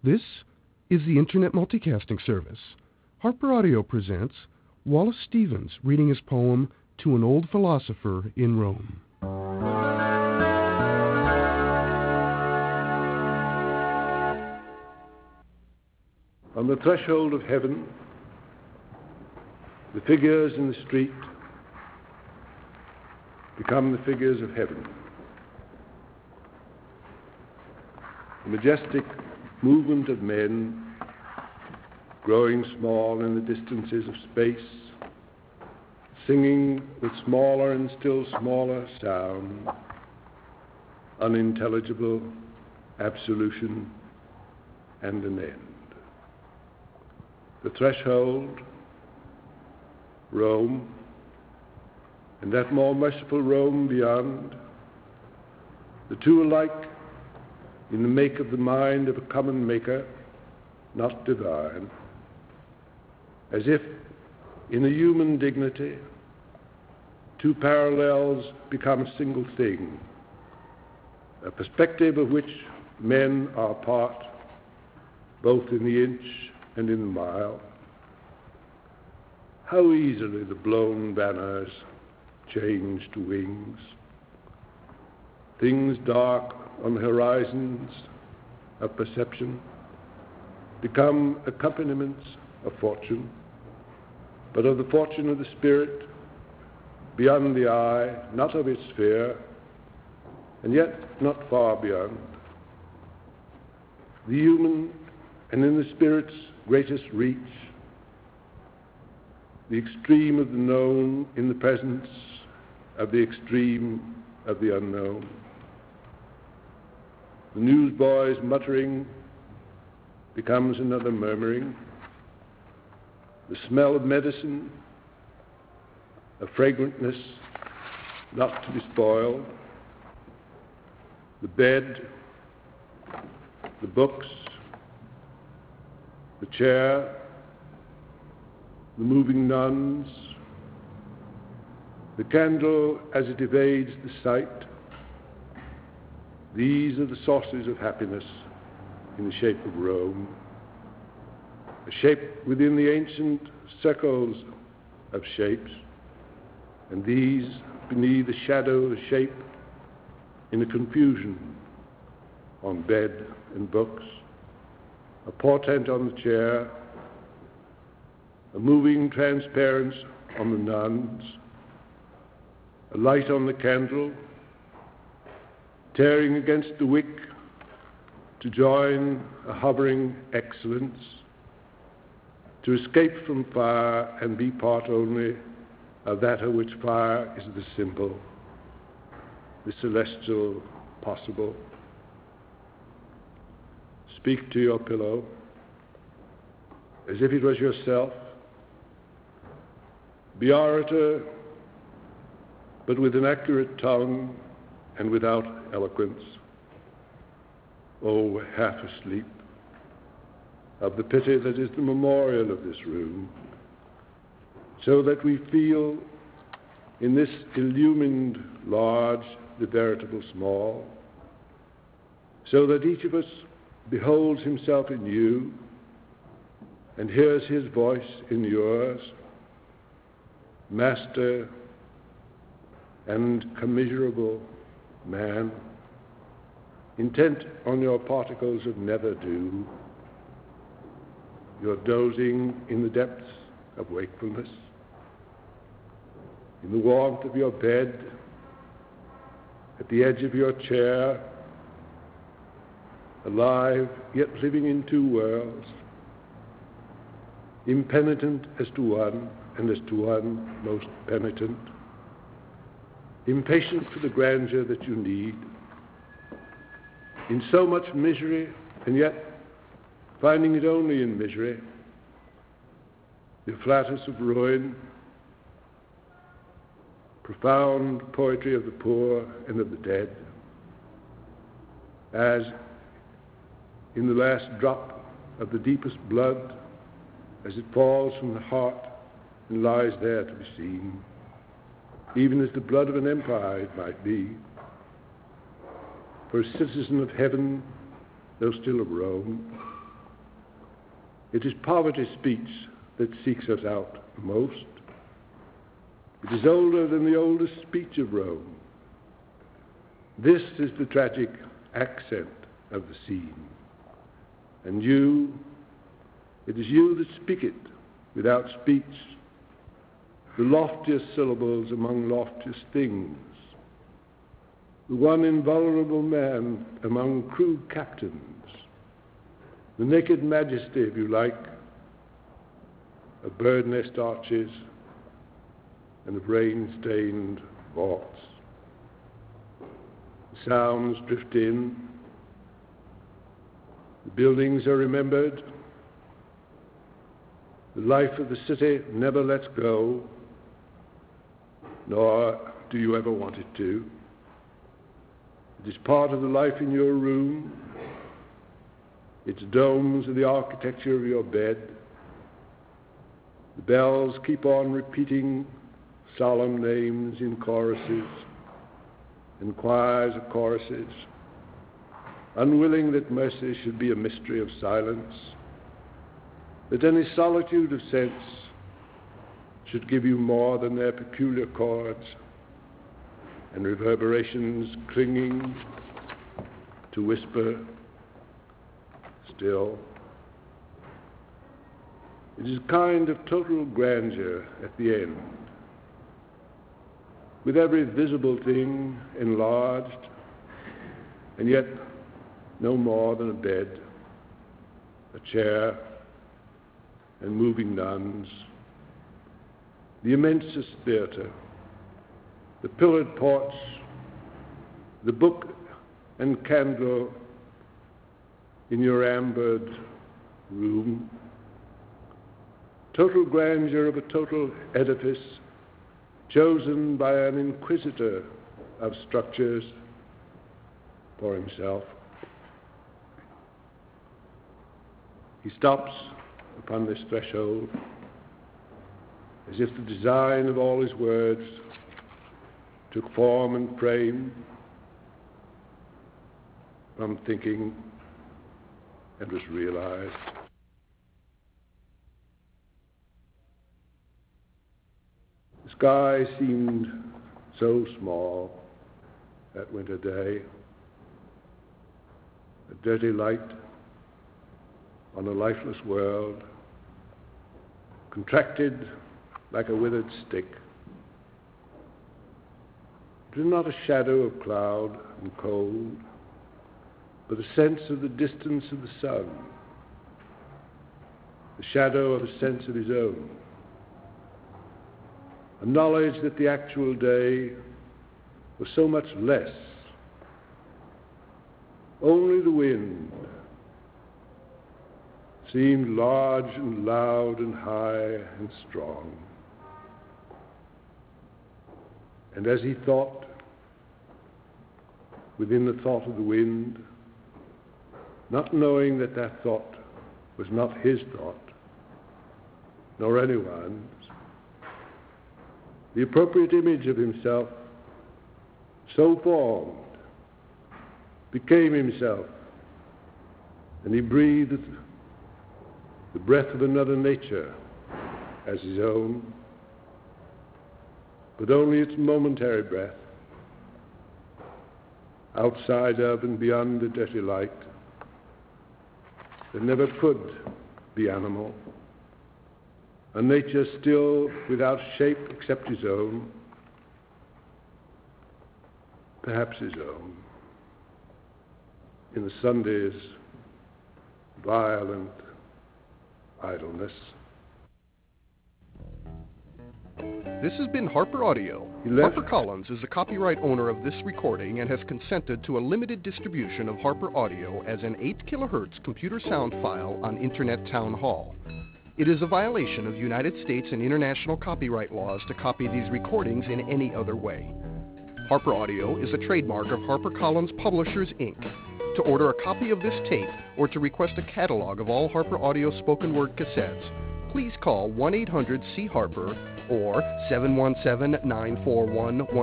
This is the Internet Multicasting Service. Harper Audio presents Wallace Stevens reading his poem To an Old Philosopher in Rome. On the threshold of heaven, the figures in the street become the figures of heaven. The majestic movement of men growing small in the distances of space, singing with smaller and still smaller sound, unintelligible absolution and an end. The threshold, Rome, and that more merciful Rome beyond, the two alike in the make of the mind of a common maker, not divine, as if in a human dignity, two parallels become a single thing, a perspective of which men are part, both in the inch and in the mile. How easily the blown banners change to wings. Things dark on the horizons of perception become accompaniments of fortune, but of the fortune of the spirit, beyond the eye, not of its sphere, and yet not far beyond. The human, and in the spirit's greatest reach, the extreme of the known in the presence of the extreme of the unknown. The newsboy's muttering becomes another murmuring. The smell of medicine, a fragrantness not to be spoiled. The bed, the books, the chair, the moving nuns, the candle as it evades the sight. These are the sources of happiness in the shape of Rome, a shape within the ancient circles of shapes, and these beneath the shadow of a shape in a confusion on bed and books, a portent on the chair, a moving transparence on the nuns, a light on the candle, tearing against the wick to join a hovering excellence, to escape from fire and be part only of that of which fire is the symbol, the celestial possible. Speak to your pillow as if it was yourself. Be orator, but with an accurate tongue and without eloquence. Oh, half asleep, of the pity that is the memorial of this room, so that we feel in this illumined large the veritable small, so that each of us beholds himself in you and hears his voice in yours, master and commiserable man, intent on your particles of never do, your dozing in the depths of wakefulness, in the warmth of your bed, at the edge of your chair, alive yet living in two worlds, impenitent as to one and as to one most penitent, impatient for the grandeur that you need, in so much misery and yet finding it only in misery, the afflatus of ruin, profound poetry of the poor and of the dead, as in the last drop of the deepest blood, as it falls from the heart and lies there to be seen, even as the blood of an empire it might be, for a citizen of heaven, though still of Rome, It is poverty speech that seeks us out most. It is older than the oldest speech of Rome. This is the tragic accent of the scene. And you, it is you that speak it without speech, the loftiest syllables among loftiest things, the one invulnerable man among crude captains, the naked majesty, if you like, of bird nest arches and of rain-stained vaults. The sounds drift in, the buildings are remembered, the life of the city never lets go, nor do you ever want it to. It is part of the life in your room. Its domes are the architecture of your bed. The bells keep on repeating solemn names in choruses and choirs of choruses, unwilling that mercy should be a mystery of silence, that any solitude of sense should give you more than their peculiar chords and reverberations clinging to whisper still. It is a kind of total grandeur at the end, with every visible thing enlarged, and yet no more than a bed, a chair, and moving nuns, the immensest theater, the pillared porch, the book and candle in your ambered room, total grandeur of a total edifice chosen by an inquisitor of structures for himself. He stops upon this threshold as if the design of all his words took form and frame from thinking and was realized. The sky seemed so small that winter day, a dirty light on a lifeless world, contracted like a withered stick. It was not a shadow of cloud and cold, but a sense of the distance of the sun, the shadow of a sense of his own, a knowledge that the actual day was so much less. Only the wind seemed large and loud and high and strong. And as he thought, within the thought of the wind, not knowing that that thought was not his thought, nor anyone's, the appropriate image of himself, so formed, became himself, and he breathed the breath of another nature as his own, but only its momentary breath, outside of and beyond the dirty light, that never could be animal, a nature still without shape except his own, perhaps his own, in the Sunday's violent idleness. This has been Harper Audio. HarperCollins is the copyright owner of this recording and has consented to a limited distribution of Harper Audio as an 8 kilohertz computer sound file on Internet Town Hall. It is a violation of United States and international copyright laws to copy these recordings in any other way. Harper Audio is a trademark of HarperCollins Publishers, Inc. To order a copy of this tape or to request a catalog of all Harper Audio spoken word cassettes, please call 1-800-C-HARPER or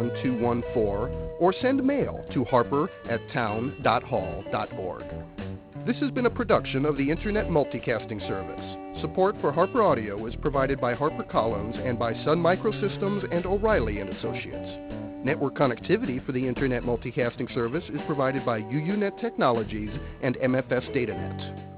717-941-1214 or send mail to harper@town.hall.org. This has been a production of the Internet Multicasting Service. Support for Harper Audio is provided by HarperCollins and by Sun Microsystems and O'Reilly & Associates. Network connectivity for the Internet Multicasting Service is provided by UUNet Technologies and MFS DataNet.